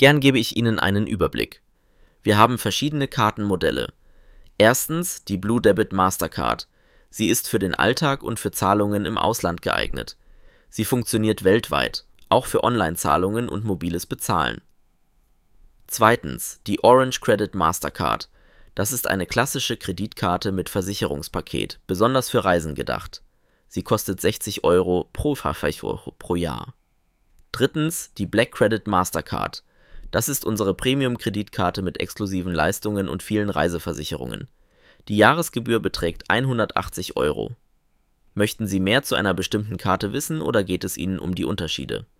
Gern gebe ich Ihnen einen Überblick. Wir haben verschiedene Kartenmodelle. Erstens die Blue Debit Mastercard. Sie ist für den Alltag und für Zahlungen im Ausland geeignet. Sie funktioniert weltweit, auch für Online-Zahlungen und mobiles Bezahlen. Zweitens die Orange Credit Mastercard. Das ist eine klassische Kreditkarte mit Versicherungspaket, besonders für Reisen gedacht. Sie kostet 60 € pro Jahr. Drittens die Black Credit Mastercard. Das ist unsere Premium-Kreditkarte mit exklusiven Leistungen und vielen Reiseversicherungen. Die Jahresgebühr beträgt 180 €. Möchten Sie mehr zu einer bestimmten Karte wissen oder geht es Ihnen um die Unterschiede?